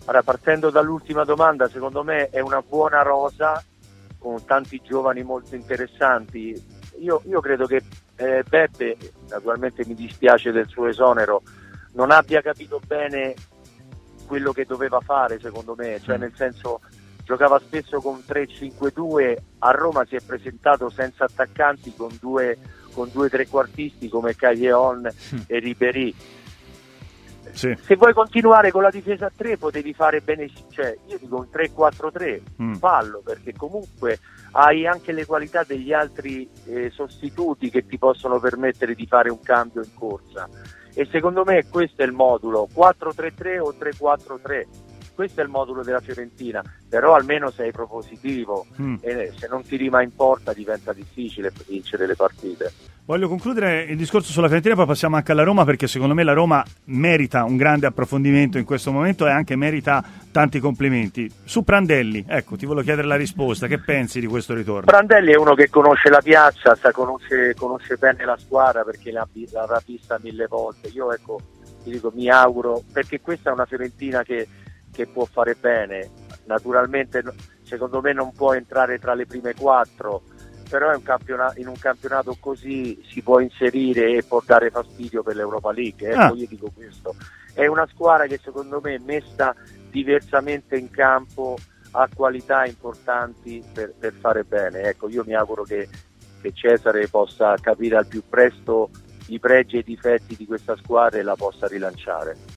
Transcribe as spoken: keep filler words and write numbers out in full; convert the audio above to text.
Ora, partendo dall'ultima domanda, secondo me è una buona rosa con tanti giovani molto interessanti. Io, io credo che eh, Beppe, naturalmente mi dispiace del suo esonero, non abbia capito bene quello che doveva fare, secondo me, cioè nel senso giocava spesso con tre cinque due, a Roma si è presentato senza attaccanti con due con due trequartisti come Caglion mm. e Ribéry. Sì. Se vuoi continuare con la difesa a tre potevi fare bene, cioè io dico un tre quattro tre, mm. fallo, perché comunque hai anche le qualità degli altri eh, sostituti che ti possono permettere di fare un cambio in corsa, e secondo me questo è il modulo quattro tre tre o tre quattro tre, questo è il modulo della Fiorentina, però almeno sei propositivo mm. e se non tiri mai in porta diventa difficile vincere le partite. Voglio concludere il discorso sulla Fiorentina, poi passiamo anche alla Roma, perché secondo me la Roma merita un grande approfondimento in questo momento e anche merita tanti complimenti. Su Prandelli, ecco, ti volevo chiedere la risposta, che pensi di questo ritorno? Prandelli è uno che conosce la piazza, sa, conosce, conosce bene la squadra perché l'ha, l'ha vista mille volte. Io ecco, ti dico, mi auguro, perché questa è una Fiorentina che, che può fare bene, naturalmente secondo me non può entrare tra le prime quattro, però è un campionato, in un campionato così si può inserire e può dare fastidio per l'Europa League, ecco, ah. io dico questo, è una squadra che secondo me messa diversamente in campo ha qualità importanti per, per fare bene, ecco, io mi auguro che, che Cesare possa capire al più presto i pregi e i difetti di questa squadra e la possa rilanciare.